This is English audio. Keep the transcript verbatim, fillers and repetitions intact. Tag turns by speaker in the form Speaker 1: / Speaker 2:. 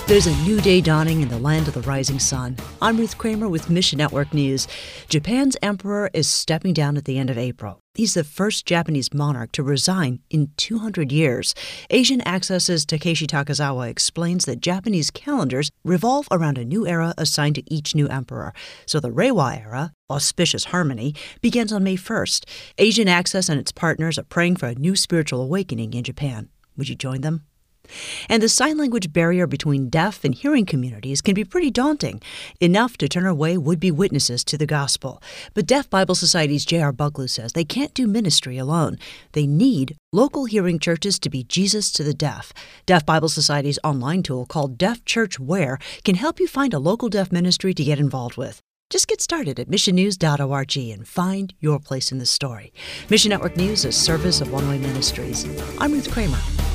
Speaker 1: There's a new day dawning in the land of the rising sun. I'm Ruth Kramer with Mission Network News. Japan's emperor is stepping down at the end of April. He's the first Japanese monarch to resign in two hundred years. Asian Access's Takeshi Takazawa explains that Japanese calendars revolve around a new era assigned to each new emperor. So the Reiwa era, auspicious harmony, begins on May first. Asian Access and its partners are praying for a new spiritual awakening in Japan. Would you join them? And the sign language barrier between deaf and hearing communities can be pretty daunting, enough to turn away would-be witnesses to the gospel. But Deaf Bible Society's J R. Buglu says they can't do ministry alone. They need local hearing churches to be Jesus to the deaf. Deaf Bible Society's online tool called Deaf Church Where can help you find a local deaf ministry to get involved with. Just get started at mission news dot org and find your place in the story. Mission Network News is a service of One Way Ministries. I'm Ruth Kramer.